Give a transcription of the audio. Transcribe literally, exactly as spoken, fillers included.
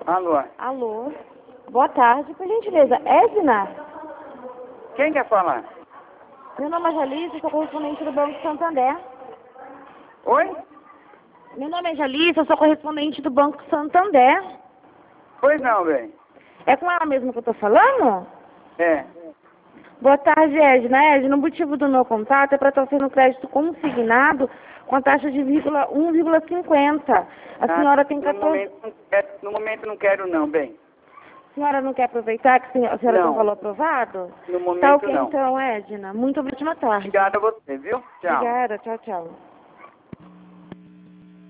Alô? Alô? Boa tarde, por gentileza. Edna? Quem quer falar? Meu nome é Jalice, sou correspondente do Banco Santander. Oi? Meu nome é Jalice, eu sou correspondente do Banco Santander. Pois não, bem. É com ela mesmo que eu tô falando? É. Boa tarde, Edna. Edna, o motivo do meu contato é para estar sendo crédito consignado com a taxa de um vírgula cinquenta. A Ah, senhora tem no quatorze... momento, não quero, no momento não quero não, bem. A senhora não quer aproveitar que a senhora tem um Não. valor aprovado? No Tá momento ok não. então, Edna. Muito obrigada tarde. Obrigado a você, viu? Tchau. Obrigada. Tchau, tchau.